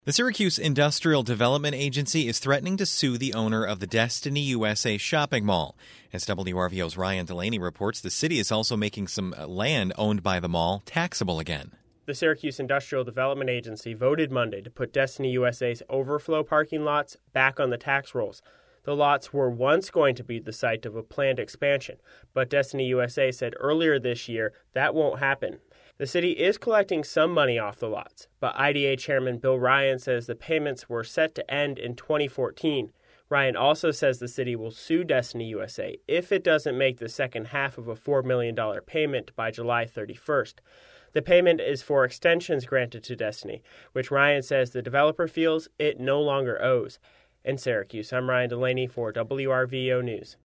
The Syracuse Industrial Development Agency is threatening to sue the owner of the Destiny USA shopping mall. As WRVO's Ryan Delaney reports, the city is also making some land owned by the mall taxable again. The Syracuse Industrial Development Agency voted Monday to put Destiny USA's overflow parking lots back on the tax rolls. The lots were once going to be the site of a planned expansion, but Destiny USA said earlier this year that won't happen. The city is collecting some money off the lots, but IDA Chairman Bill Ryan says the payments were set to end in 2014. Ryan also says the city will sue Destiny USA if it doesn't make the second half of a $4 million payment by July 31st. The payment is for extensions granted to Destiny, which Ryan says the developer feels it no longer owes. In Syracuse, I'm Ryan Delaney for WRVO News.